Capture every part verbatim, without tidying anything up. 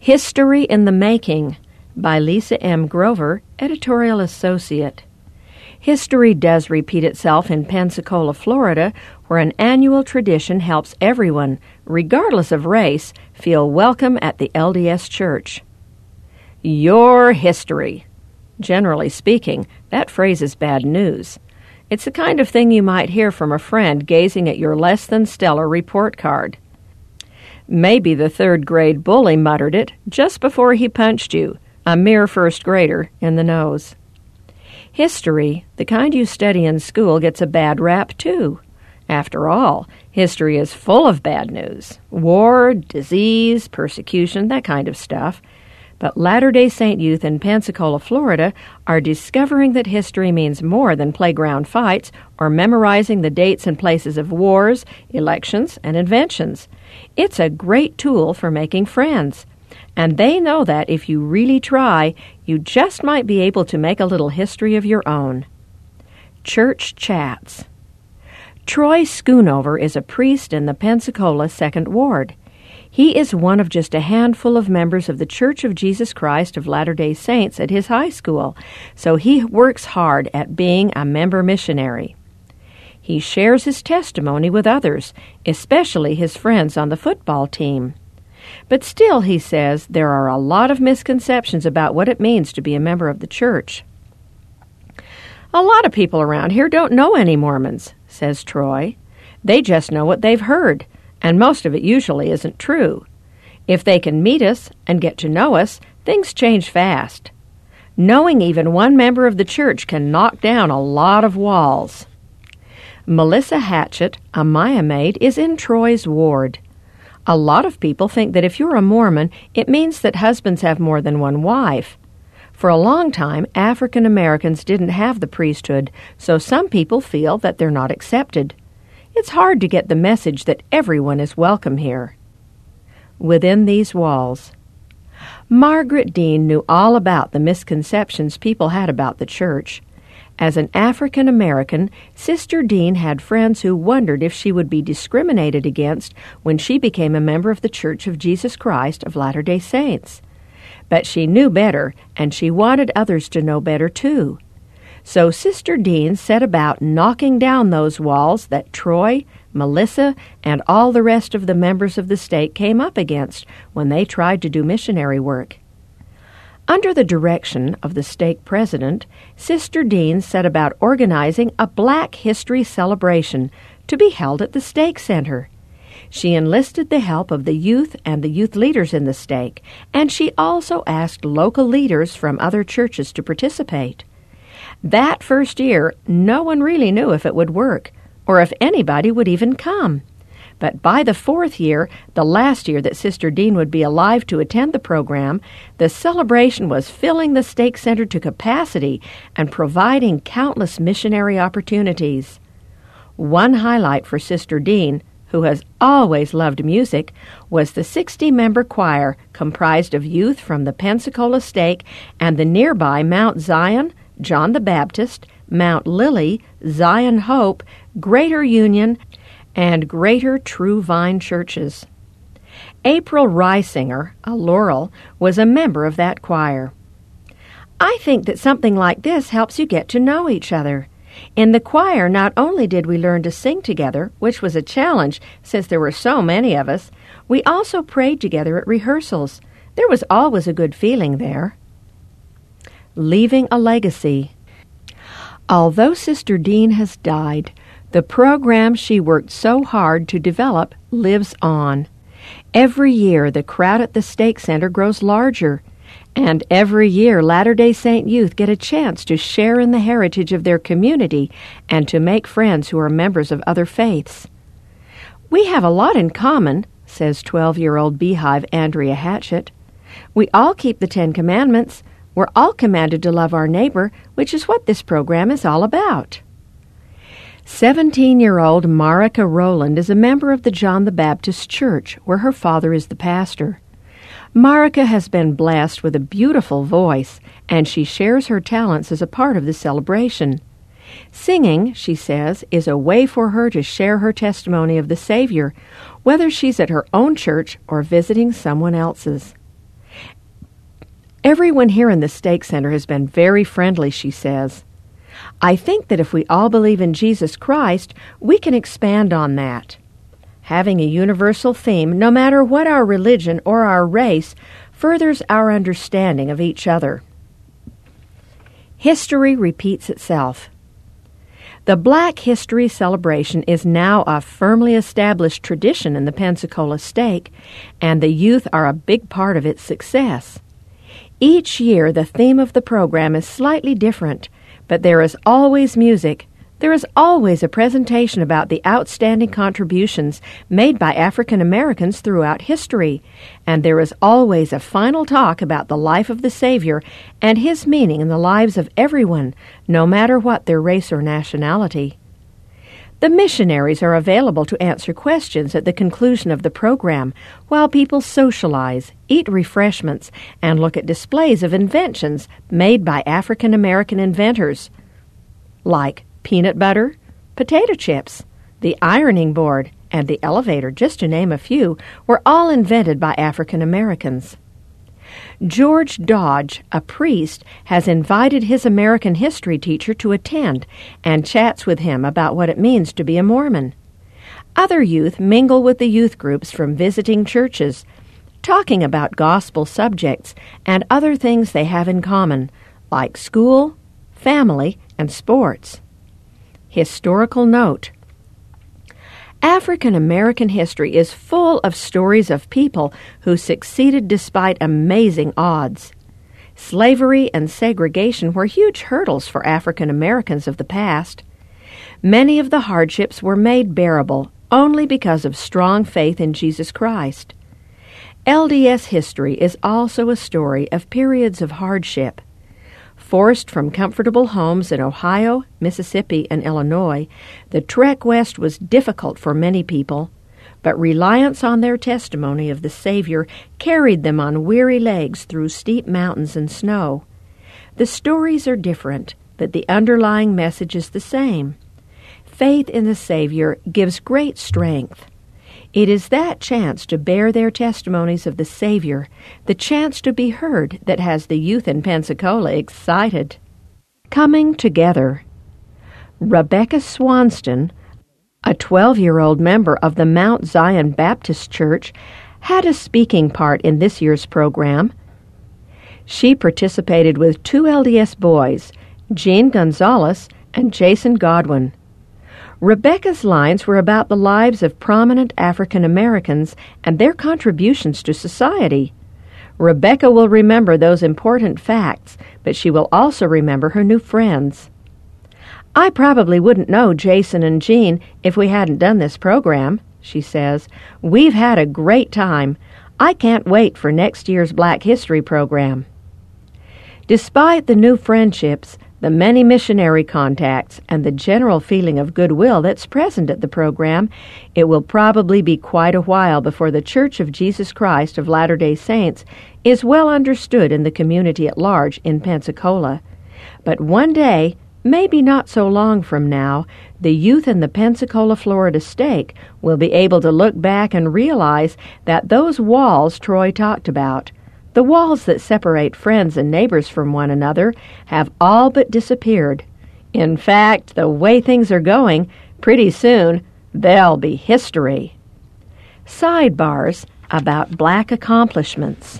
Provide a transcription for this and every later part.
History in the Making by Lisa M. Grover, editorial associate. History does repeat itself in Pensacola, Florida, where an annual tradition helps everyone, regardless of race, feel welcome at the L D S Church. Your history. Generally speaking, that phrase is bad news. It's the kind of thing you might hear from a friend gazing at your less-than-stellar report card. Maybe the third-grade bully muttered it just before he punched you, a mere first grader, in the nose. History, the kind you study in school, gets a bad rap, too. After all, history is full of bad news. War, disease, persecution, that kind of stuff. But Latter-day Saint youth in Pensacola, Florida, are discovering that history means more than playground fights or memorizing the dates and places of wars, elections, and inventions. It's a great tool for making friends. And they know that if you really try, you just might be able to make a little history of your own. Church Chats. Troy Schoonover is a priest in the Pensacola Second Ward. He is one of just a handful of members of the Church of Jesus Christ of Latter-day Saints at his high school, so he works hard at being a member missionary. He shares his testimony with others, especially his friends on the football team. But still, he says, there are a lot of misconceptions about what it means to be a member of the church. A lot of people around here don't know any Mormons, says Troy. They just know what they've heard, and most of it usually isn't true. If they can meet us and get to know us, things change fast. Knowing even one member of the church can knock down a lot of walls. Melissa Hatchett, a Maya maid, is in Troy's ward. A lot of people think that if you're a Mormon, it means that husbands have more than one wife. For a long time, African Americans didn't have the priesthood, so some people feel that they're not accepted. It's hard to get the message that everyone is welcome here. Within these walls. Margaret Dean knew all about the misconceptions people had about the church. As an African American, Sister Dean had friends who wondered if she would be discriminated against when she became a member of the Church of Jesus Christ of Latter-day Saints. But she knew better, and she wanted others to know better too. So Sister Dean set about knocking down those walls that Troy, Melissa, and all the rest of the members of the stake came up against when they tried to do missionary work. Under the direction of the stake president, Sister Dean set about organizing a Black History celebration to be held at the stake center. She enlisted the help of the youth and the youth leaders in the stake, and she also asked local leaders from other churches to participate. That first year, no one really knew if it would work, or if anybody would even come. But by the fourth year, the last year that Sister Dean would be alive to attend the program, the celebration was filling the stake center to capacity and providing countless missionary opportunities. One highlight for Sister Dean, who has always loved music, was the sixty-member choir comprised of youth from the Pensacola stake and the nearby Mount Zion, John the Baptist, Mount Lily, Zion Hope, Greater Union, and Greater True Vine churches. April Reisinger, a Laurel, was a member of that choir. I think that something like this helps you get to know each other. In the choir, not only did we learn to sing together, which was a challenge since there were so many of us, we also prayed together at rehearsals. There was always a good feeling there. Leaving a legacy. Although Sister Dean has died, the program she worked so hard to develop lives on. Every year, the crowd at the stake center grows larger, and every year, Latter-day Saint youth get a chance to share in the heritage of their community and to make friends who are members of other faiths. We have a lot in common, says twelve-year-old Beehive Andrea Hatchett. We all keep the Ten Commandments. We're all commanded to love our neighbor, which is what this program is all about. Seventeen-year-old Marika Rowland is a member of the John the Baptist Church, where her father is the pastor. Marika has been blessed with a beautiful voice, and she shares her talents as a part of the celebration. Singing, she says, is a way for her to share her testimony of the Savior, whether she's at her own church or visiting someone else's. Everyone here in the Stake Center has been very friendly, she says. I think that if we all believe in Jesus Christ, we can expand on that. Having a universal theme, no matter what our religion or our race, furthers our understanding of each other. History repeats itself. The Black History Celebration is now a firmly established tradition in the Pensacola Stake, and the youth are a big part of its success. Each year, the theme of the program is slightly different, but there is always music. There is always a presentation about the outstanding contributions made by African Americans throughout history, and there is always a final talk about the life of the Savior and his meaning in the lives of everyone, no matter what their race or nationality. The missionaries are available to answer questions at the conclusion of the program, while people socialize, eat refreshments, and look at displays of inventions made by African American inventors, like peanut butter, potato chips, the ironing board, and the elevator, just to name a few, were all invented by African Americans. George Dodge, a priest, has invited his American history teacher to attend and chats with him about what it means to be a Mormon. Other youth mingle with the youth groups from visiting churches, talking about gospel subjects and other things they have in common, like school, family, and sports. Historical note. African American history is full of stories of people who succeeded despite amazing odds. Slavery and segregation were huge hurdles for African Americans of the past. Many of the hardships were made bearable only because of strong faith in Jesus Christ. L D S history is also a story of periods of hardship. Forced from comfortable homes in Ohio, Mississippi, and Illinois, the trek west was difficult for many people, but reliance on their testimony of the Savior carried them on weary legs through steep mountains and snow. The stories are different, but the underlying message is the same. Faith in the Savior gives great strength. It is that chance to bear their testimonies of the Savior, the chance to be heard, that has the youth in Pensacola excited. Coming together. Rebecca Swanston, a twelve-year-old member of the Mount Zion Baptist Church, had a speaking part in this year's program. She participated with two L D S boys, Gene Gonzalez and Jason Godwin. Rebecca's lines were about the lives of prominent African Americans and their contributions to society. Rebecca will remember those important facts, but she will also remember her new friends. I probably wouldn't know Jason and Jean if we hadn't done this program, she says. We've had a great time. I can't wait for next year's Black History program. Despite the new friendships, the many missionary contacts, and the general feeling of goodwill that's present at the program, it will probably be quite a while before the Church of Jesus Christ of Latter-day Saints is well understood in the community at large in Pensacola. But one day, maybe not so long from now, the youth in the Pensacola, Florida Stake will be able to look back and realize that those walls Troy talked about, the walls that separate friends and neighbors from one another, have all but disappeared. In fact, the way things are going, pretty soon they'll be history. Sidebars about Black accomplishments.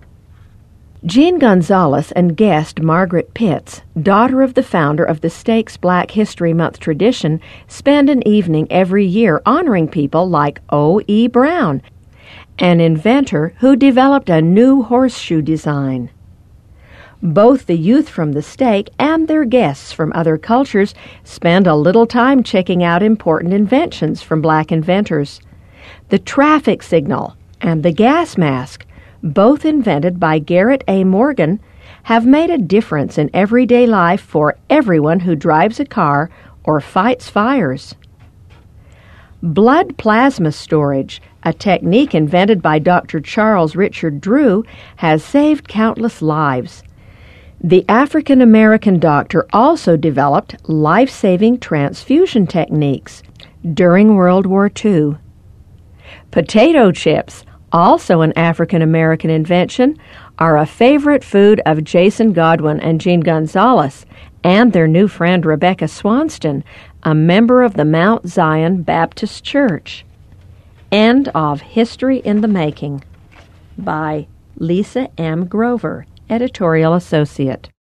Jean Gonzalez and guest Margaret Pitts, daughter of the founder of the Stake's Black History Month tradition, spend an evening every year honoring people like O E Brown, an inventor who developed a new horseshoe design. Both the youth from the Stake and their guests from other cultures spend a little time checking out important inventions from Black inventors. The traffic signal and the gas mask, both invented by Garrett A. Morgan, have made a difference in everyday life for everyone who drives a car or fights fires. Blood plasma storage, a technique invented by Doctor Charles Richard Drew, has saved countless lives. The African American doctor also developed life-saving transfusion techniques during World War Two. Potato chips, Also an African-American invention are a favorite food of Jason Godwin and Jean Gonzalez and their new friend Rebecca Swanston, a member of the Mount Zion Baptist Church. End of History in the Making by Lisa M. Grover, editorial associate.